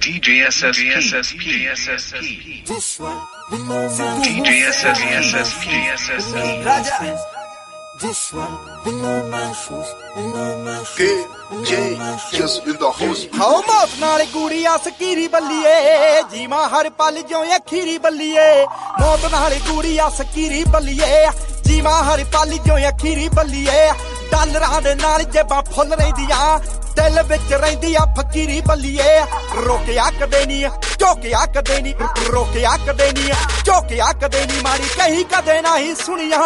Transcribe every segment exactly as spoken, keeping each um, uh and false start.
D J S S P, D J S S P, D J S S P, D J S S P, D J S S P. Raja. This one, we know my shoes, we know my shoes. D J just in the house. ਹਾਉ ਮੌਤ ਨਾਲ ਕੁੜੀਆਂ ਸਕੀਰੀ ਬੱਲੀਏ ਜੀਵਾਂ ਹਰ ਪਲ ਜਿਉਂ ਅਖੀਰੀ ਬੱਲੀਏ ਮੌਤ ਨਾਲ ਕੁੜੀਆਂ ਸਕੀਰੀ ਬੱਲੀਏ ਜੀਵਾਂ ਹਰ ਪਲ ਜਿਉਂ ਅਖੀਰੀ ਬੱਲੀਏ ਡਾਲਰਾਂ ਦੇ ਨਾਲ ਜੇਬਾਂ ਫੁੱਲ ਰਹਿੰਦੀਆਂ ਦਿਲ ਵਿੱਚ ਰਹਿੰਦੀ ਆ ਫਕੀਰੀ ਬੱਲੀਏ ਰੋਕਿਆ ਕਦੇ ਨਹੀਂ ਝੋਕਿਆ ਕਦੇ ਨਹੀਂ ਰੋਕਿਆ ਕਦੇ ਨਹੀਂ ਝੋਕਿਆ ਕਦੇ ਨਹੀਂ ਮਾਰੀ ਕਹੀ ਕਦੇ ਨਹੀਂ ਸੁਣੀਆਂ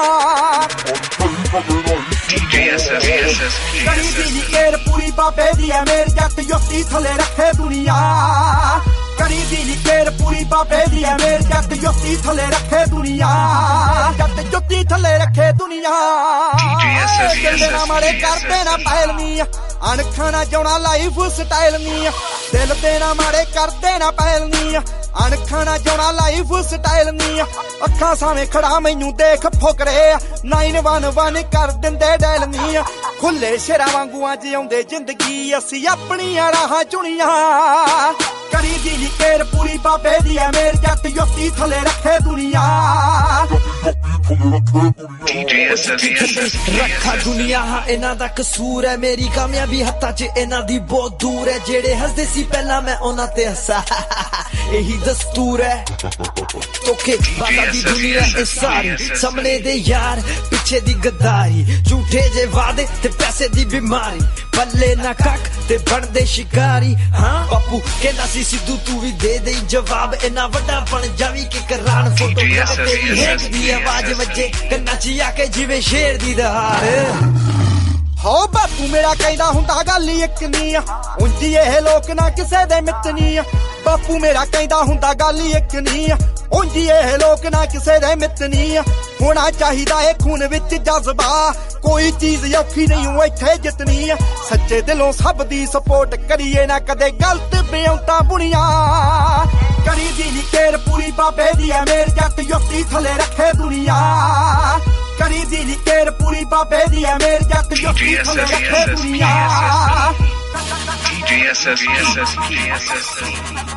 D J S S P, ਕਰੀ ਦੀ ਨੀ ਕੇਰ ਪੂਰੀ ਬਾਬੇ ਦੀ ਐ ਮੇਰ ਜੱਟ ਜੁੱਤੀ ਥੱਲੇ ਰੱਖੇ ਦੁਨੀਆ ਕਰੀ ਦੀ ਨੀ ਕੇਰ ਪੂਰੀ ਬਾਬੇ ਦੀ ਐ ਮੇਰ ਜੱਟ ਜੁੱਤੀ ਥੱਲੇ ਰੱਖੇ ਦੁਨੀਆ ਜੱਟ ਜੁੱਤੀ ਥੱਲੇ ਰੱਖੇ ਦੁਨੀਆ ਦਿਲ ਨਾ ਮਾਰੇ ਕਰਦੇ ਨਾ ਪਹਿਲ ਨੀ ਅਣਖਾਂ ਨਾ ਜਾਉਣਾ ਲਾਈਫ ਸਟਾਈਲ ਨੀ ਦਿਲ ਤੇ ਨਾ ਮਾਰੇ ਕਰਦੇ ਨਾ ਪਹਿਲ ਨੀ ਅਣਖਾਂ ਨਾ ਜਾਉਣਾ ਲਾਈਫ ਸਟਾਈਲ ਨੀ ਅੱਖਾਂ ਸਾਵੇਂ ਖੜਾ ਮੈਨੂੰ ਦੇਖ ਫੁਕਰੇ ਨਾਈਨ ਵਨ ਵਨ ਕਰ ਦਿੰਦੇ ਡੈਲ ਨੀ ਖੁੱਲੇ ਸ਼ੇਰਾਂ ਵਾਂਗੂਆਂ ਜਿਉਂਦੇ ਜ਼ਿੰਦਗੀ ਅਸੀਂ ਆਪਣੀਆਂ ਰਾਹਾਂ ਚੁਣੀਆਂ ਕਰੀ ਦੀ ਨੀ ਕੇਰ ਪੂਰੀ ਬਾਬੇ ਦੀ ਐ ਮੇਰ ਜੱਟ ਜੁੱਤੀ ਥੱਲੇ ਰੱਖੇ ਦੁਨੀਆ D J S S P. ਰੱਖਾ ਦੁਨੀਆ ਹਾਂ ਇਹਨਾਂ ਦਾ ਕਸੂਰ ਹੈ ਮੇਰੀ ਕਾਮਯਾਬੀ ਹੱਥਾਂ 'ਚ ਇਹਨਾਂ ਦੀ ਬਹੁਤ ਦੂਰ ਹੈ ਜਿਹੜੇ ਹੱਸਦੇ ਸੀ ਪਹਿਲਾਂ ਮੈਂ ਉਹਨਾਂ ਤੇ ਹੱਸਾ ਇਹੀ ਦਸਤੂਰ ਹੈ ਤੋਕੇ ਬਾਤਾਂ ਦੀ ਦੁਨੀਆ ਇਹ ਸਾਰੀ ਸਾਹਮਣੇ ਦੇ ਯਾਰ ਪਿੱਛੇ ਦੀ ਗਦਾਰੀ ਝੂਠੇ ਜੇ ਵਾਦੇ ਤੇ ਪੈਸੇ ਦੀ ਬਿਮਾਰੀ ਪੱਲੇ ਨਾ ਕੱਖ ਤੇ ਬਣਦੇ ਸ਼ਿਕਾਰੀ ਹਾਂ ਬਾਪੂ ਕਹਿੰਦਾ ਸੀ ਸਿੱਧੂ ਤੂੰ ਵੀ ਦੇ ਦੇ ਜਵਾਬ ਇੰਨਾ ਵੱਡਾ ਬਣ ਜਾਵੀ ਕਿ ਕਰਾਨ ਫੋਟੋ ਤੇਰੀ ਹੇਕ ਦੀ ਆਵਾਜ਼ ਵੱਜੇ ਕੰਨਾਂ 'ਚ ਆ ਕੇ ਜਿਵੇਂ ਸ਼ੇਰ ਦੀ ਦਹਾੜ ਹੋ ਬਾਪੂ ਮੇਰਾ ਕਹਿੰਦਾ ਹੁੰਦਾ ਗੱਲ ਹੀ ਇੱਕ ਨੀ ਆ ਉਂਝੀ ਇਹ ਲੋਕ ਨਾ ਕਿਸੇ ਦੇ ਮਿੱਤ ਨੀ ਆ ਬਾਪੂ ਮੇਰਾ ਕਹਿੰਦਾ ਹੁੰਦਾ ਗੱਲ ਹੀ ਇੱਕ ਨੀ ਆ ਉਂਝੀ ਇਹ ਲੋਕ ਨਾ ਕਿਸੇ ਦੇ ਮਿੱਤ ਨੀ ਆ ਹੋਣਾ ਚਾਹੀਦਾ ਏ ਖੂਨ ਵਿੱਚ ਜਜ਼ਬਾ ਕੋਈ ਚੀਜ਼ ਔਖੀ ਨਹੀਂ ਓ ਇੱਥੇ ਜਿੱਤਣੀ ਆ ਸੱਚੇ ਦਿਲੋਂ ਸਭ ਦੀ ਸਪੋਰਟ ਕਰੀਏ ਨਾ ਕਦੇ ਗਲਤ ਬਿਉਂਤਾਂ ਬੁਣੀਆਂ ਕਰੀ ਦੀ ਨੀ ਕੇਰ ਪੂਰੀ ਬਾਬੇ ਦੀ ਐ ਮੇਰ ਜੱਟ ਜੁੱਤੀ ਥੱਲੇ ਰੱਖੇ ਦੁਨੀਆ ਕਰੀ ਦੀ ਨੀ ਕੇਰ ਪੂਰੀ ਬਾਬੇ ਦੀ ਐ ਮੇਰ ਜੱਟ ਜੁੱਤੀ ਥੱਲੇ ਰੱਖੇ ਦੁਨੀਆ D J S S P, D J S S P.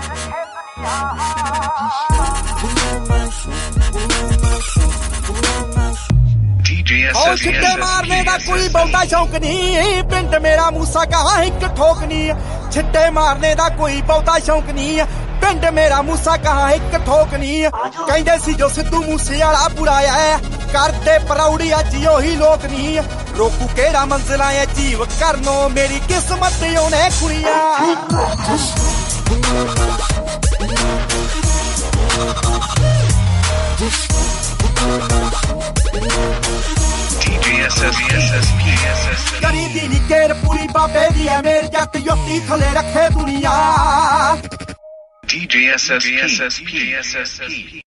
D J S ਓ S ਛਿੱਟੇ ਮਾਰਨੇ ਦਾ ਕੋਈ ਬਹੁਤਾ ਸ਼ੌਕ ਨਹੀਂ ਪਿੰਡ ਮੇਰਾ ਮੂਸਾ ਕਹਾ ਇੱਕ ਠੋਕ ਨਹੀਂ ਛਿੱਟੇ ਮਾਰਨੇ ਦਾ ਕੋਈ ਬਹੁਤਾ ਸ਼ੌਕ ਨਹੀਂ ਪਿੰਡ ਮੇਰਾ ਮੂਸਾ ਕਹਾ ਇੱਕ ਠੋਕ ਨਹੀਂ ਕਹਿੰਦੇ ਸੀ ਜੋ ਸਿੱਧੂ ਮੂਸੇ ਵਾਲਾ ਬੁਰਾਇਆ ਕਰਦੇ ਪਰੌੜੀ ਅੱਜ ਉਹੀ ਲੋਕ ਨਹੀਂ ਰੋਕੂ ਕਿਹੜਾ ਮੰਜ਼ਲਾਂ ਅਜੀਬ ਕਰਨੋ ਮੇਰੀ ਕਿਸਮਤ ਉਹਨੇ ਕੁੜੀਆਂ D J S S P, ਕਰੀ ਦੀ ਨੀ ਕੇਰ ਪੂਰੀ ਬਾਬੇ ਦੀ ਐ ਮੇਰ ਜੱਟ ਜੁੱਤੀ ਥੱਲੇ ਰੱਖੇ ਦੁਨੀਆ D J S S P, D J S S P.